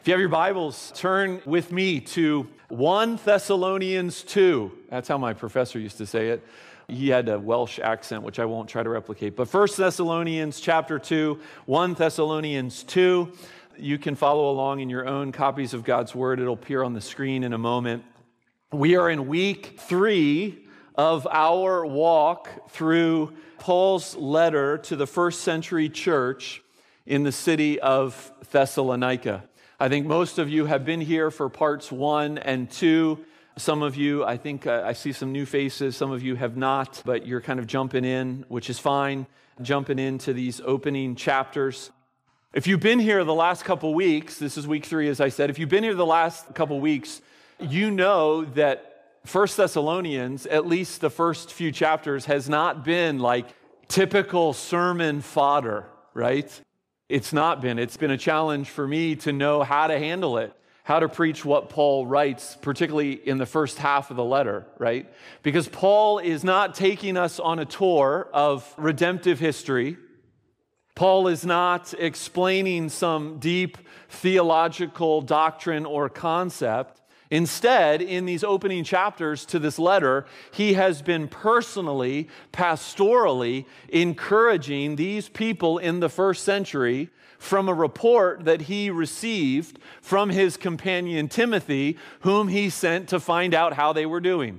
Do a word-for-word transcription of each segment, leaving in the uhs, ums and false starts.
If you have your Bibles, turn with me to First Thessalonians two. That's how my professor used to say it. He had a Welsh accent, which I won't try to replicate. But First Thessalonians chapter two, First Thessalonians two. You can follow along in your own copies of God's Word. It'll appear on the screen in a moment. We are in week three of our walk through Paul's letter to the first century church in the city of Thessalonica. I think most of you have been here for parts one and two. Some of you, I think uh, I see some new faces. Some of you have not, but you're kind of jumping in, which is fine, jumping into these opening chapters. If you've been here the last couple weeks, this is week three, as I said, if you've been here the last couple weeks, you know that First Thessalonians, at least the first few chapters, has not been like typical sermon fodder, right? It's not been. It's been a challenge for me to know how to handle it, how to preach what Paul writes, particularly in the first half of the letter, right? Because Paul is not taking us on a tour of redemptive history. Paul is not explaining some deep theological doctrine or concept. Instead, in these opening chapters to this letter, he has been personally, pastorally encouraging these people in the first century from a report that he received from his companion Timothy, whom he sent to find out how they were doing.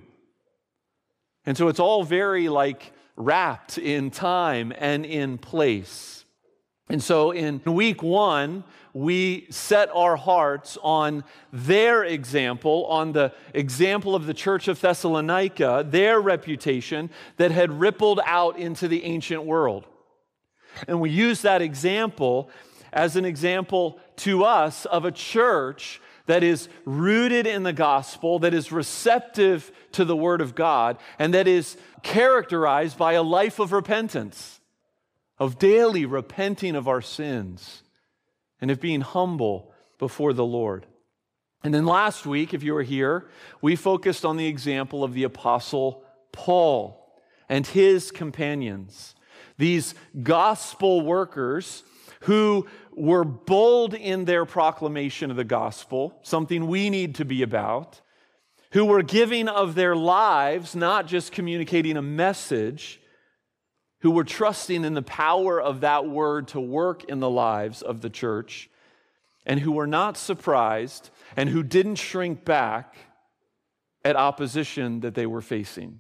And so it's all very like wrapped in time and in place. And so in week one, we set our hearts on their example, on the example of the church of Thessalonica, their reputation that had rippled out into the ancient world. And we use that example as an example to us of a church that is rooted in the gospel, that is receptive to the word of God, and that is characterized by a life of repentance, of daily repenting of our sins, and of being humble before the Lord. And then last week, if you were here, we focused on the example of the Apostle Paul and his companions, these gospel workers who were bold in their proclamation of the gospel, something we need to be about, who were giving of their lives, not just communicating a message, who were trusting in the power of that word to work in the lives of the church, and who were not surprised and who didn't shrink back at opposition that they were facing.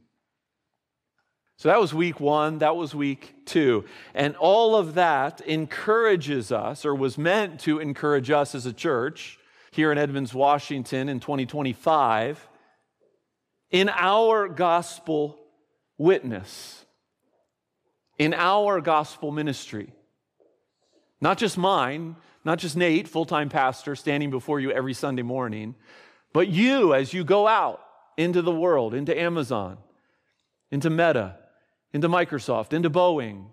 So that was week one, that was week two. And all of that encourages us, or was meant to encourage us as a church here in Edmonds, Washington in twenty twenty-five, in our gospel witness. In our gospel ministry. Not just mine, not just Nate, full-time pastor, standing before you every Sunday morning, but you as you go out into the world, into Amazon, into Meta, into Microsoft, into Boeing,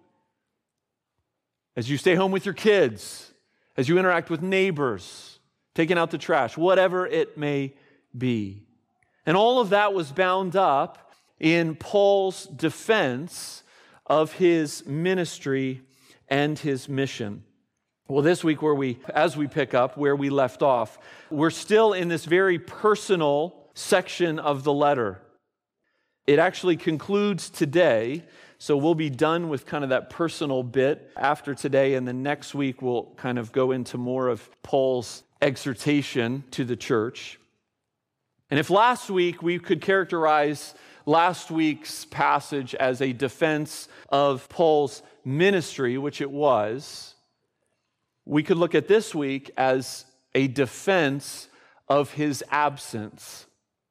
as you stay home with your kids, as you interact with neighbors, taking out the trash, whatever it may be. And all of that was bound up in Paul's defense of his ministry and his mission. Well, this week, where we, as we pick up where we left off, we're still in this very personal section of the letter. It actually concludes today, so we'll be done with kind of that personal bit after today, and then next week we'll kind of go into more of Paul's exhortation to the church. And if last week we could characterize last week's passage as a defense of Paul's ministry, which it was, we could look at this week as a defense of his absence.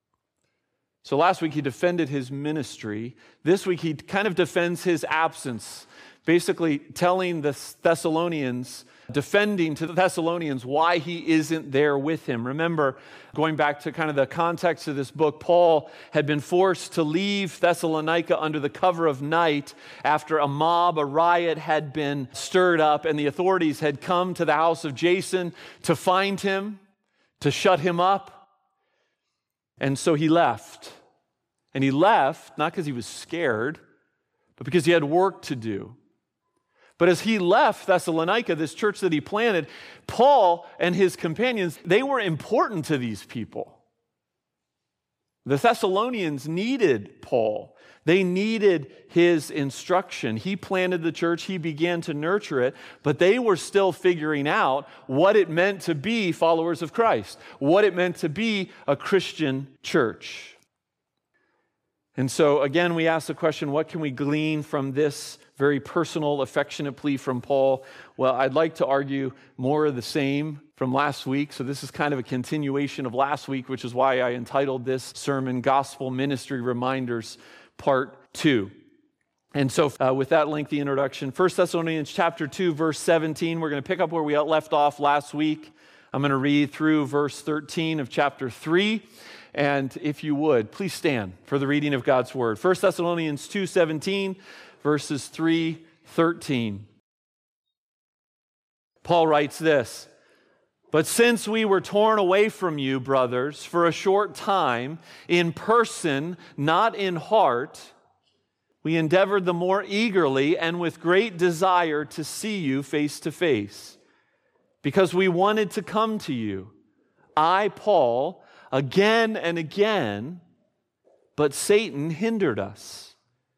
So last week he defended his ministry. This week he kind of defends his absence, basically telling the Thessalonians, defending to the Thessalonians why he isn't there with him. Remember, going back to kind of the context of this book, Paul had been forced to leave Thessalonica under the cover of night after a mob, a riot had been stirred up, and the authorities had come to the house of Jason to find him, to shut him up. And so he left. And he left not because he was scared, but because he had work to do. But as he left Thessalonica, this church that he planted, Paul and his companions, they were important to these people. The Thessalonians needed Paul. They needed his instruction. He planted the church. He began to nurture it, but they were still figuring out what it meant to be followers of Christ, what it meant to be a Christian church. And so, again, we ask the question, what can we glean from this very personal, affectionate plea from Paul? Well, I'd like to argue more of the same from last week. So this is kind of a continuation of last week, which is why I entitled this sermon, Gospel Ministry Reminders, Part two. And so uh, with that lengthy introduction, First Thessalonians chapter two, verse seventeen, we're going to pick up where we left off last week. I'm going to read through verse thirteen of chapter three. And if you would, please stand for the reading of God's word. First Thessalonians two seventeen, verses three thirteen. Paul writes this, "But since we were torn away from you, brothers, for a short time, in person, not in heart, we endeavored the more eagerly and with great desire to see you face to face, because we wanted to come to you. I, Paul, again and again, but Satan hindered us.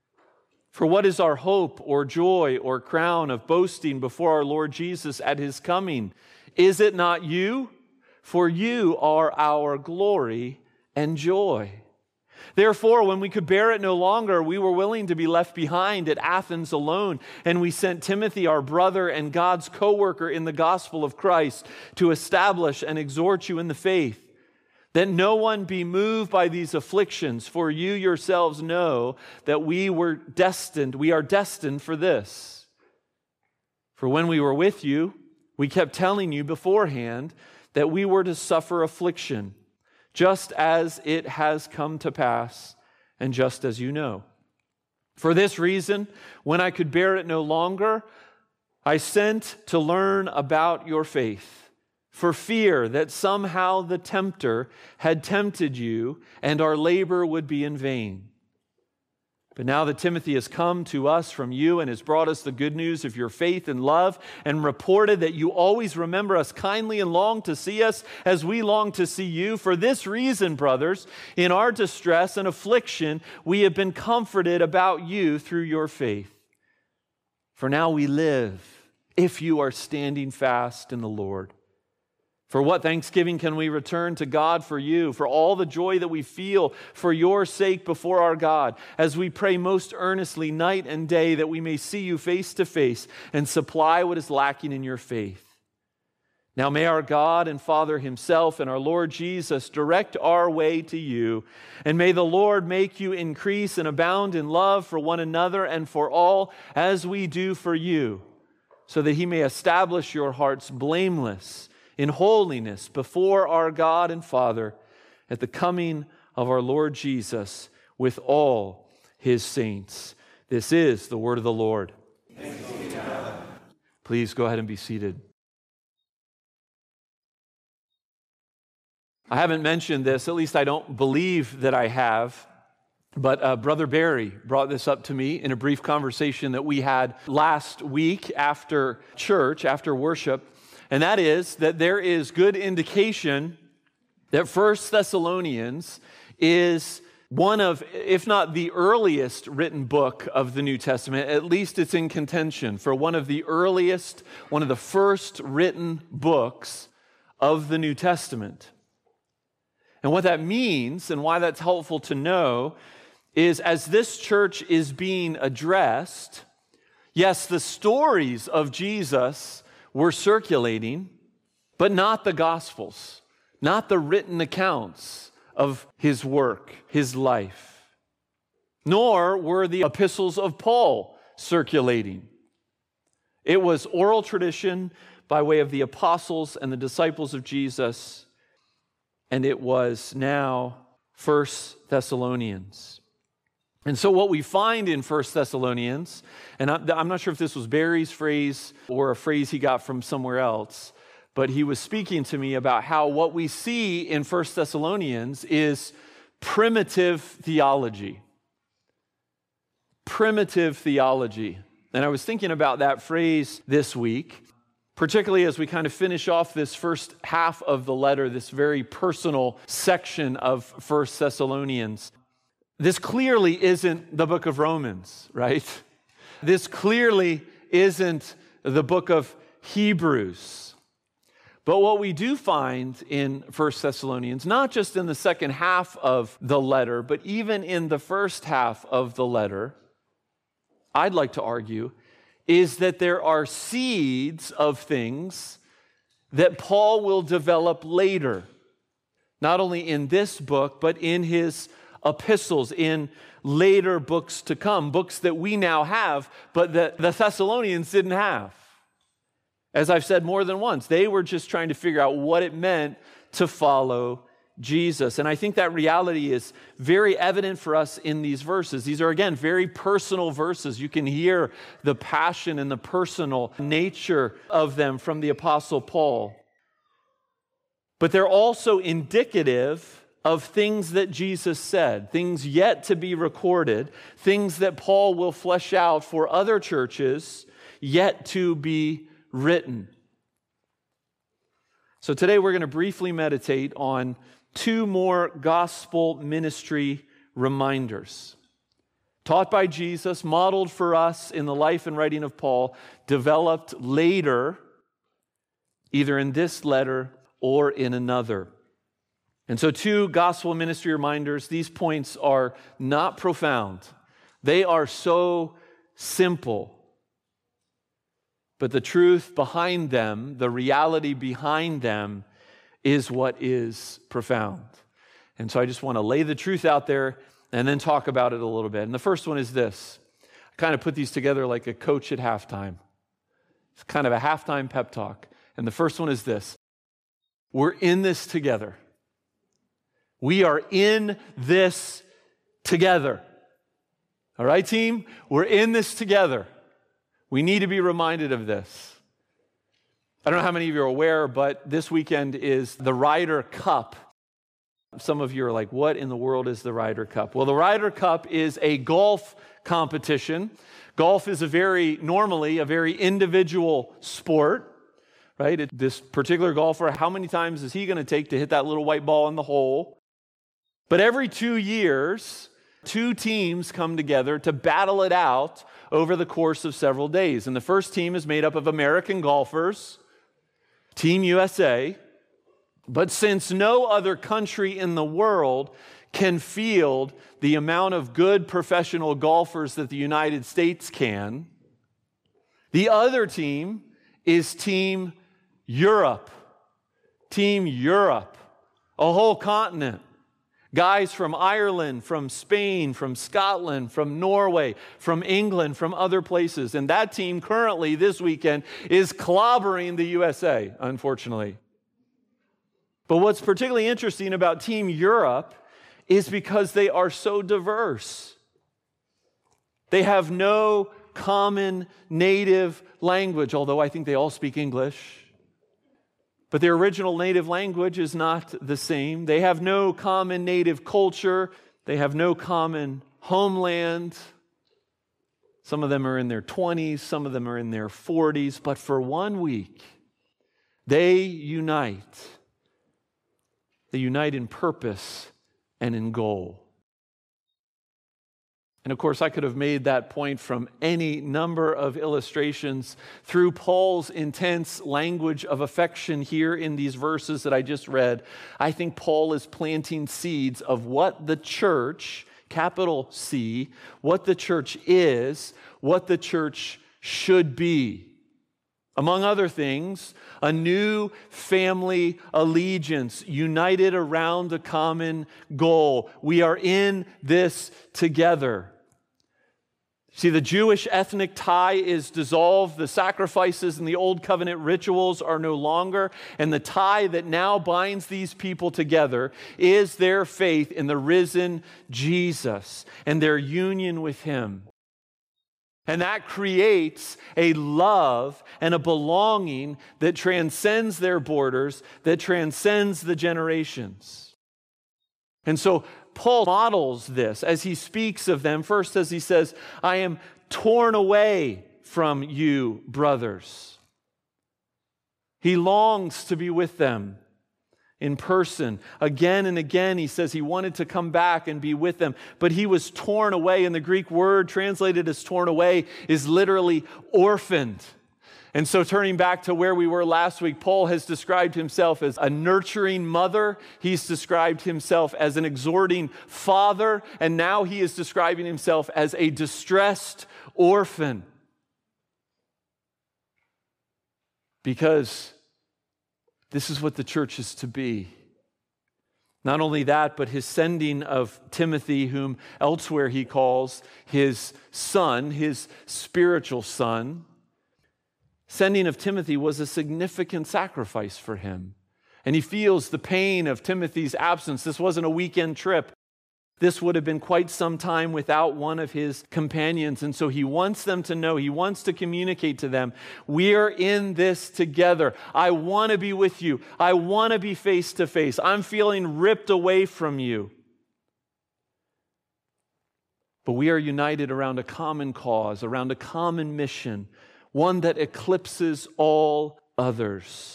For what is our hope or joy or crown of boasting before our Lord Jesus at his coming? Is it not you? For you are our glory and joy. Therefore, when we could bear it no longer, we were willing to be left behind at Athens alone, and we sent Timothy, our brother and God's co-worker in the gospel of Christ, to establish and exhort you in the faith, that no one be moved by these afflictions, for you yourselves know that we were destined, we are destined for this. For when we were with you, we kept telling you beforehand that we were to suffer affliction, just as it has come to pass, and just as you know. For this reason, when I could bear it no longer, I sent to learn about your faith, for fear that somehow the tempter had tempted you, and our labor would be in vain. But now that Timothy has come to us from you and has brought us the good news of your faith and love, and reported that you always remember us kindly and long to see us as we long to see you, for this reason, brothers, in our distress and affliction, we have been comforted about you through your faith. For now we live, if you are standing fast in the Lord. For what thanksgiving can we return to God for you, for all the joy that we feel for your sake before our God, as we pray most earnestly night and day that we may see you face to face and supply what is lacking in your faith. Now may our God and Father himself and our Lord Jesus direct our way to you, and may the Lord make you increase and abound in love for one another and for all, as we do for you, so that he may establish your hearts blameless in holiness before our God and Father at the coming of our Lord Jesus with all his saints." This is the word of the Lord. Thanks be to God. Please go ahead and be seated. I haven't mentioned this, at least I don't believe that I have, but uh, Brother Barry brought this up to me in a brief conversation that we had last week after church, after worship. And that is that there is good indication that First Thessalonians is one of, if not the earliest written book of the New Testament, at least it's in contention for one of the earliest, one of the first written books of the New Testament. And what that means and why that's helpful to know is as this church is being addressed, yes, the stories of Jesus were circulating, but not the Gospels, not the written accounts of his work, his life. Nor were the epistles of Paul circulating. It was oral tradition by way of the apostles and the disciples of Jesus, and it was now First Thessalonians. And so what we find in First Thessalonians, and I'm not sure if this was Barry's phrase or a phrase he got from somewhere else, but he was speaking to me about how what we see in First Thessalonians is primitive theology. Primitive theology. And I was thinking about that phrase this week, particularly as we kind of finish off this first half of the letter, this very personal section of First Thessalonians. This clearly isn't the book of Romans, right? This clearly isn't the book of Hebrews. But what we do find in First Thessalonians, not just in the second half of the letter, but even in the first half of the letter, I'd like to argue, is that there are seeds of things that Paul will develop later, not only in this book, but in his epistles, in later books to come, books that we now have, but that the Thessalonians didn't have. As I've said more than once, they were just trying to figure out what it meant to follow Jesus. And I think that reality is very evident for us in these verses. These are, again, very personal verses. You can hear the passion and the personal nature of them from the Apostle Paul. But they're also indicative of things that Jesus said, things yet to be recorded, things that Paul will flesh out for other churches yet to be written. So today we're going to briefly meditate on two more gospel ministry reminders. Taught by Jesus, modeled for us in the life and writing of Paul, developed later, either in this letter or in another. And so two gospel ministry reminders. These points are not profound. They are so simple. But the truth behind them, the reality behind them, is what is profound. And so I just want to lay the truth out there and then talk about it a little bit. And the first one is this. I kind of put these together like a coach at halftime. It's kind of a halftime pep talk. And the first one is this. We're in this together. We are in this together. All right, team? We're in this together. We need to be reminded of this. I don't know how many of you are aware, but this weekend is the Ryder Cup. Some of you are like, what in the world is the Ryder Cup? Well, the Ryder Cup is a golf competition. Golf is a very, normally, a very individual sport, right? It, this particular golfer, how many times is he going to take to hit that little white ball in the hole? But every two years, two teams come together to battle it out over the course of several days. And the first team is made up of American golfers, Team U S A. But since no other country in the world can field the amount of good professional golfers that the United States can, the other team is Team Europe. Team Europe, a whole continent. Guys from Ireland, from Spain, from Scotland, from Norway, from England, from other places. And that team currently this weekend is clobbering the U S A, unfortunately. But what's particularly interesting about Team Europe is because they are so diverse. They have no common native language, although I think they all speak English. But their original native language is not the same. They have no common native culture. They have no common homeland. Some of them are in their twenties. Some of them are in their forties. But for one week, they unite. They unite in purpose and in goal. And of course, I could have made that point from any number of illustrations through Paul's intense language of affection here in these verses that I just read. I think Paul is planting seeds of what the church, capital C, what the church is, what the church should be. Among other things, a new family allegiance united around a common goal. We are in this together. See, the Jewish ethnic tie is dissolved. The sacrifices and the old covenant rituals are no longer. And the tie that now binds these people together is their faith in the risen Jesus and their union with Him. And that creates a love and a belonging that transcends their borders, that transcends the generations. And so Paul models this as he speaks of them. First, as he says, I am torn away from you, brothers. He longs to be with them in person. Again and again, he says he wanted to come back and be with them, but he was torn away, and the Greek word translated as torn away is literally orphaned. And so turning back to where we were last week, Paul has described himself as a nurturing mother. He's described himself as an exhorting father, and now he is describing himself as a distressed orphan. Because this is what the church is to be. Not only that, but his sending of Timothy, whom elsewhere he calls his son, his spiritual son. Sending of Timothy was a significant sacrifice for him. And he feels the pain of Timothy's absence. This wasn't a weekend trip. This would have been quite some time without one of his companions. And so he wants them to know, he wants to communicate to them, we are in this together. I want to be with you. I want to be face to face. I'm feeling ripped away from you. But we are united around a common cause, around a common mission, one that eclipses all others.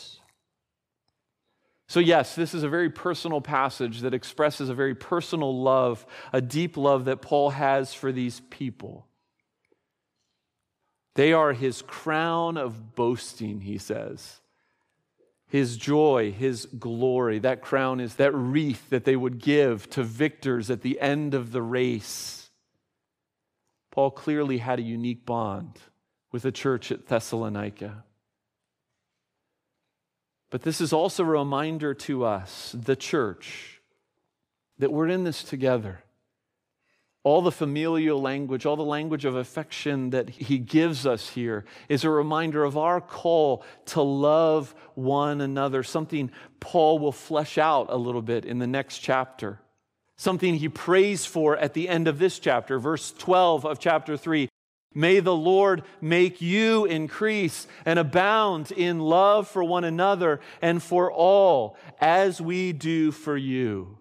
So yes, this is a very personal passage that expresses a very personal love, a deep love that Paul has for these people. They are his crown of boasting, he says. His joy, his glory. That crown is that wreath that they would give to victors at the end of the race. Paul clearly had a unique bond with the church at Thessalonica. But this is also a reminder to us, the church, that we're in this together. All the familial language, all the language of affection that he gives us here is a reminder of our call to love one another, something Paul will flesh out a little bit in the next chapter, something he prays for at the end of this chapter, verse twelve of chapter three. May the Lord make you increase and abound in love for one another and for all, as we do for you.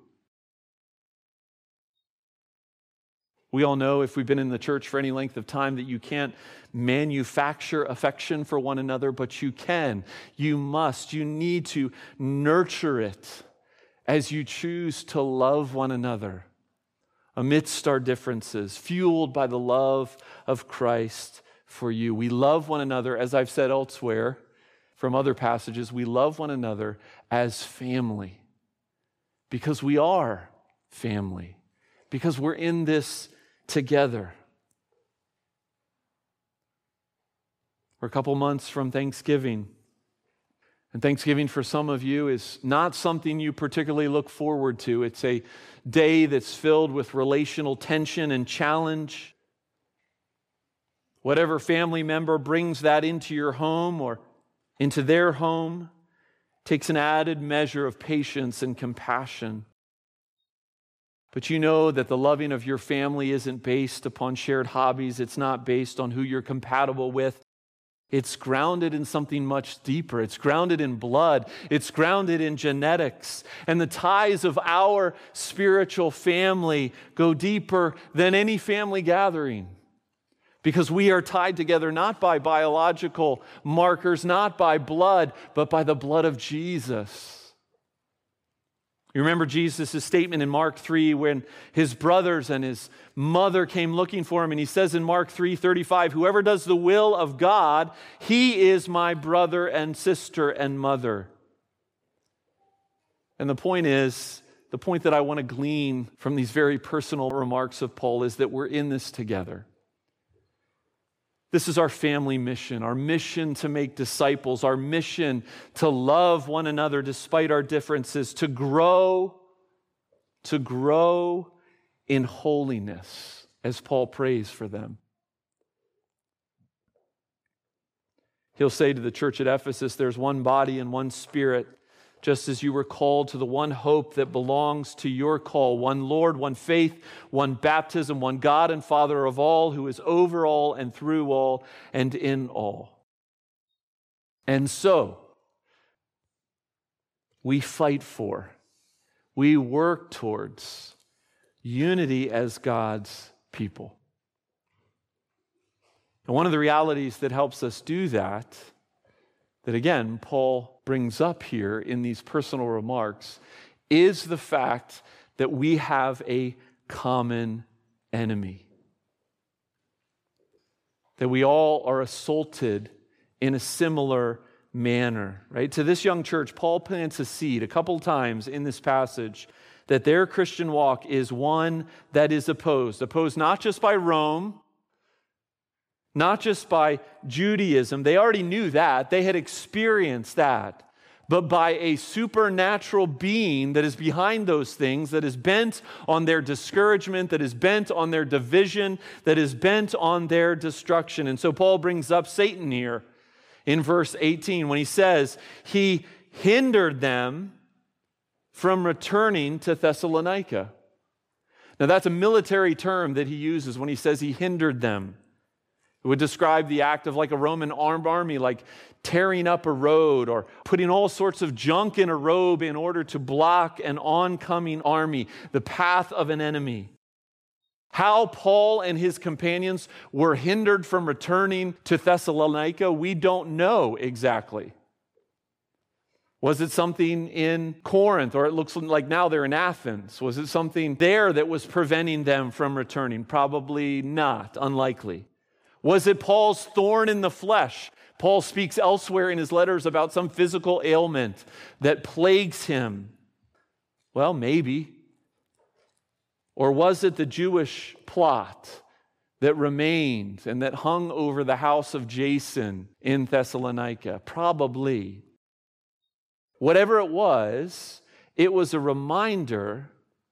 We all know, if we've been in the church for any length of time, that you can't manufacture affection for one another, but you can. You must. You need to nurture it as you choose to love one another amidst our differences, fueled by the love of Christ for you. We love one another, as I've said elsewhere from other passages, we love one another as family, because we are family, because we're in this together. We're a couple months from Thanksgiving. And Thanksgiving for some of you is not something you particularly look forward to. It's a day that's filled with relational tension and challenge. Whatever family member brings that into your home or into their home takes an added measure of patience and compassion. But you know that the loving of your family isn't based upon shared hobbies. It's not based on who you're compatible with. It's grounded in something much deeper. It's grounded in blood. It's grounded in genetics. And the ties of our spiritual family go deeper than any family gathering, because we are tied together not by biological markers, not by blood, but by the blood of Jesus. You remember Jesus' statement in Mark three when his brothers and his mother came looking for him, and he says in Mark three thirty-five, whoever does the will of God, he is my brother and sister and mother. And the point is, the point that I want to glean from these very personal remarks of Paul is that we're in this together. This is our family mission, our mission to make disciples, our mission to love one another despite our differences, to grow, to grow in holiness, as Paul prays for them. He'll say to the church at Ephesus, there's one body and one spirit, just as you were called to the one hope that belongs to your call, one Lord, one faith, one baptism, one God and Father of all, who is over all and through all and in all. And so, we fight for, we work towards unity as God's people. And one of the realities that helps us do that, that again, Paul brings up here in these personal remarks, is the fact that we have a common enemy. That we all are assaulted in a similar manner, right? To this young church, Paul plants a seed a couple times in this passage that their Christian walk is one that is opposed. Opposed not just by Rome, not just by Judaism. They already knew that. They had experienced that. But by a supernatural being that is behind those things, that is bent on their discouragement, that is bent on their division, that is bent on their destruction. And so Paul brings up Satan here in verse eighteen when he says, he hindered them from returning to Thessalonica. Now that's a military term that he uses when he says he hindered them. It would describe the act of like a Roman armed army, like tearing up a road or putting all sorts of junk in a robe in order to block an oncoming army, the path of an enemy. How Paul and his companions were hindered from returning to Thessalonica, we don't know exactly. Was it something in Corinth, or it looks like now they're in Athens? Was it something there that was preventing them from returning? Probably not, unlikely. Was it Paul's thorn in the flesh? Paul speaks elsewhere in his letters about some physical ailment that plagues him. Well, maybe. Or was it the Jewish plot that remained and that hung over the house of Jason in Thessalonica? Probably. Whatever it was, it was a reminder,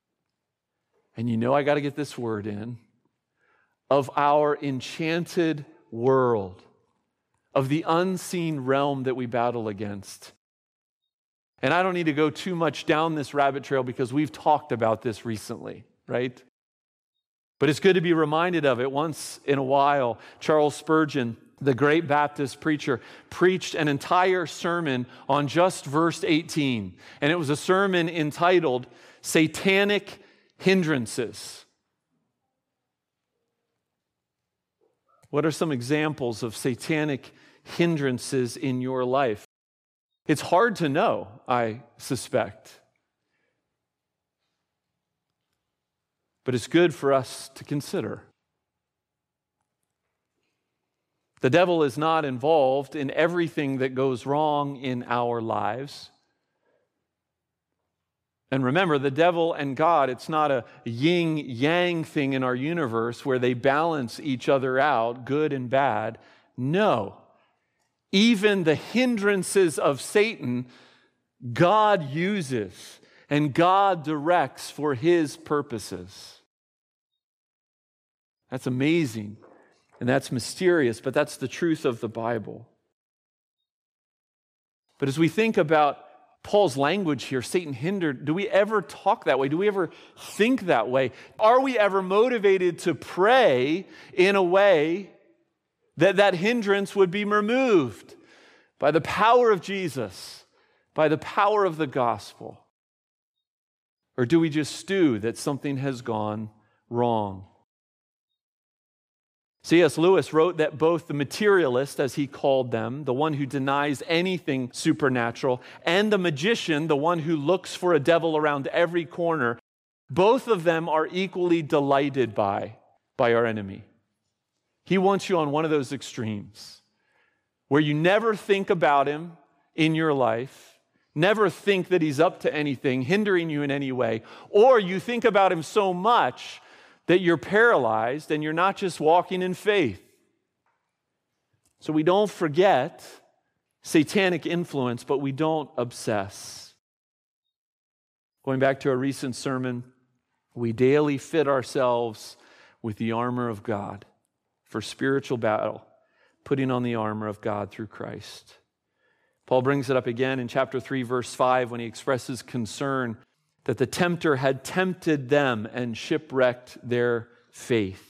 and you know I got to get this word in, of our enchanted world, of the unseen realm that we battle against. And I don't need to go too much down this rabbit trail because we've talked about this recently, right? But it's good to be reminded of it. Once in a while, Charles Spurgeon, the great Baptist preacher, preached an entire sermon on just verse eighteen. And it was a sermon entitled Satanic Hindrances. What are some examples of satanic hindrances in your life? It's hard to know, I suspect. But it's good for us to consider. The devil is not involved in everything that goes wrong in our lives. And remember, the devil and God, it's not a yin-yang thing in our universe where they balance each other out, good and bad. No. Even the hindrances of Satan, God uses and God directs for his purposes. That's amazing and that's mysterious, but that's the truth of the Bible. But as we think about Paul's language here, Satan hindered, do we ever talk that way? Do we ever think that way? Are we ever motivated to pray in a way that that hindrance would be removed by the power of Jesus, by the power of the gospel? Or do we just stew that something has gone wrong? C S Lewis wrote that both the materialist, as he called them, the one who denies anything supernatural, and the magician, the one who looks for a devil around every corner, both of them are equally delighted by, by our enemy. He wants you on one of those extremes, where you never think about him in your life, never think that he's up to anything, hindering you in any way, or you think about him so much that you're paralyzed and you're not just walking in faith. So we don't forget satanic influence, but we don't obsess. Going back to a recent sermon, we daily fit ourselves with the armor of God for spiritual battle, putting on the armor of God through Christ. Paul brings it up again in chapter three, verse five, when he expresses concern that the tempter had tempted them and shipwrecked their faith.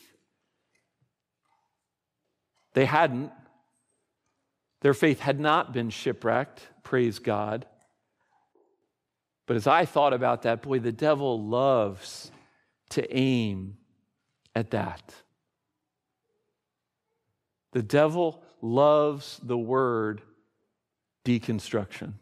They hadn't. Their faith had not been shipwrecked, praise God. But as I thought about that, boy, the devil loves to aim at that. The devil loves the word deconstruction.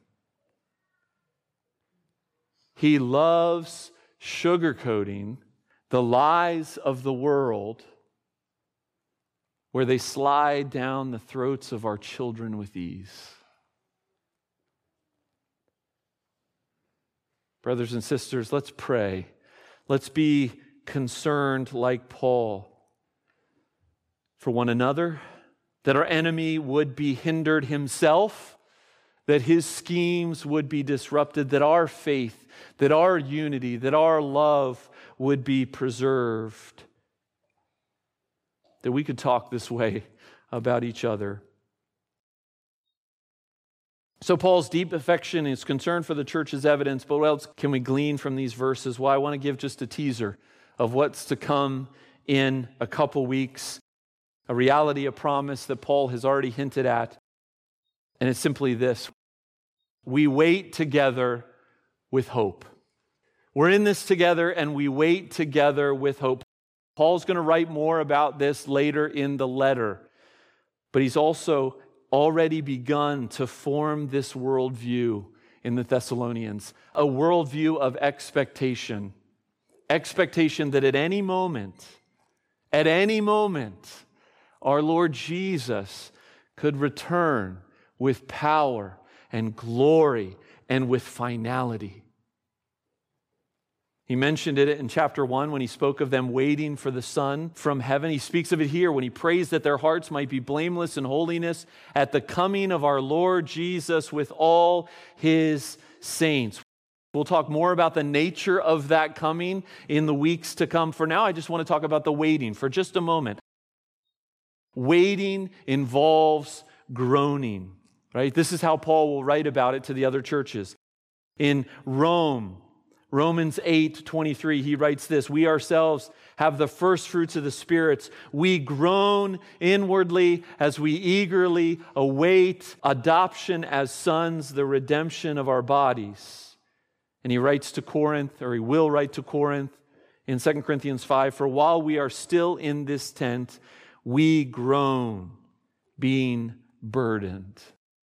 He loves sugarcoating the lies of the world where they slide down the throats of our children with ease. Brothers and sisters, let's pray. Let's be concerned like Paul for one another, that our enemy would be hindered himself, that his schemes would be disrupted, that our faith, that our unity, that our love would be preserved, that we could talk this way about each other. So Paul's deep affection and his concern for the church is evidence, but what else can we glean from these verses? Well, I want to give just a teaser of what's to come in a couple weeks, a reality, a promise that Paul has already hinted at, and it's simply this: we wait together with hope. We're in this together, and we wait together with hope. Paul's going to write more about this later in the letter, but he's also already begun to form this worldview in the Thessalonians, a worldview of expectation. Expectation that at any moment, at any moment, our Lord Jesus could return with power and glory and with finality. He mentioned it in chapter one when he spoke of them waiting for the Son from heaven. He speaks of it here when he prays that their hearts might be blameless in holiness at the coming of our Lord Jesus with all his saints. We'll talk more about the nature of that coming in the weeks to come. For now, I just want to talk about the waiting for just a moment. Waiting involves groaning, right? This is how Paul will write about it to the other churches. In Rome, Romans eight twenty-three, he writes this: we ourselves have the first fruits of the spirits. We groan inwardly as we eagerly await adoption as sons, the redemption of our bodies. And he writes to Corinth, or he will write to Corinth in Second Corinthians five, for while we are still in this tent, we groan, being burdened.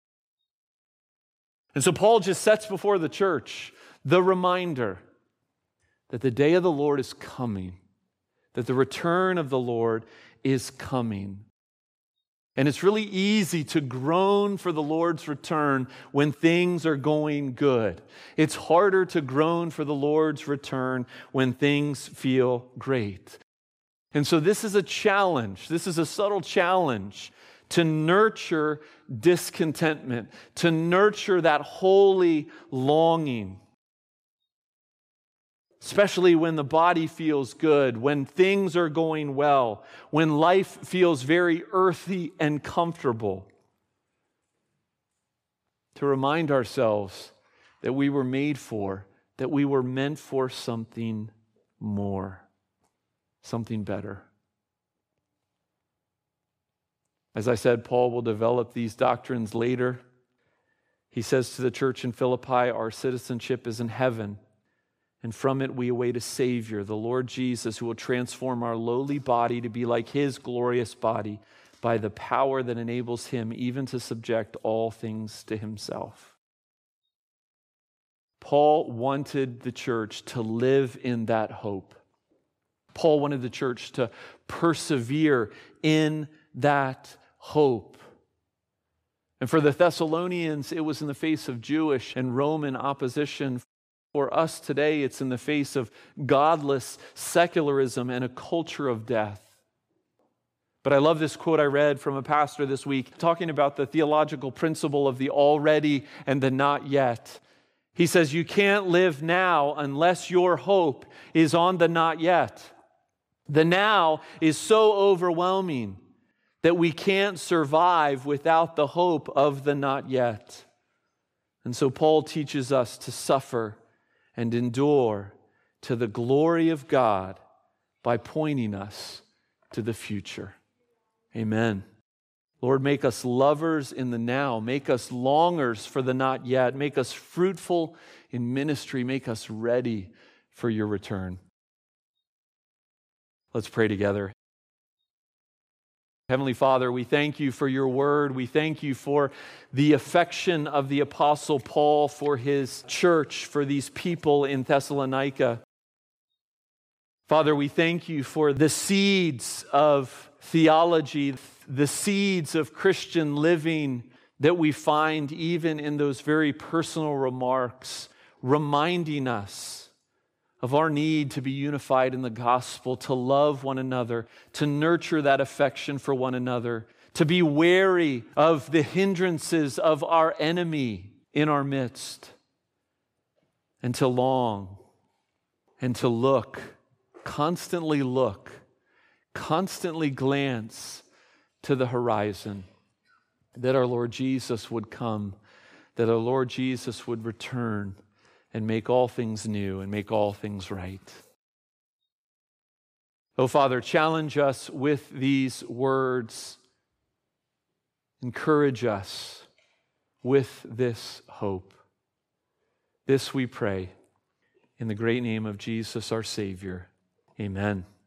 And so Paul just sets before the church the reminder that the day of the Lord is coming, that the return of the Lord is coming. And it's really easy to groan for the Lord's return when things are going good. It's harder to groan for the Lord's return when things feel great. And so this is a challenge. This is a subtle challenge to nurture discontentment, to nurture that holy longing. Especially when the body feels good, when things are going well, when life feels very earthy and comfortable. To remind ourselves that we were made for, that we were meant for something more, something better. As I said, Paul will develop these doctrines later. He says to the church in Philippi, our citizenship is in heaven. And from it we await a Savior, the Lord Jesus, who will transform our lowly body to be like His glorious body by the power that enables Him even to subject all things to Himself. Paul wanted the church to live in that hope. Paul wanted the church to persevere in that hope. And for the Thessalonians, it was in the face of Jewish and Roman opposition. For us today, it's in the face of godless secularism and a culture of death. But I love this quote I read from a pastor this week, talking about the theological principle of the already and the not yet. He says, you can't live now unless your hope is on the not yet. The now is so overwhelming that we can't survive without the hope of the not yet. And so Paul teaches us to suffer and endure to the glory of God by pointing us to the future. Amen. Lord, make us lovers in the now. Make us longers for the not yet. Make us fruitful in ministry. Make us ready for your return. Let's pray together. Heavenly Father, we thank you for your word. We thank you for the affection of the Apostle Paul for his church, for these people in Thessalonica. Father, we thank you for the seeds of theology, the seeds of Christian living that we find even in those very personal remarks, reminding us of our need to be unified in the gospel, to love one another, to nurture that affection for one another, to be wary of the hindrances of our enemy in our midst, and to long and to look, constantly look, constantly glance to the horizon, that our Lord Jesus would come, that our Lord Jesus would return and make all things new and make all things right. Oh, Father, challenge us with these words. Encourage us with this hope. This we pray in the great name of Jesus, our Savior. Amen.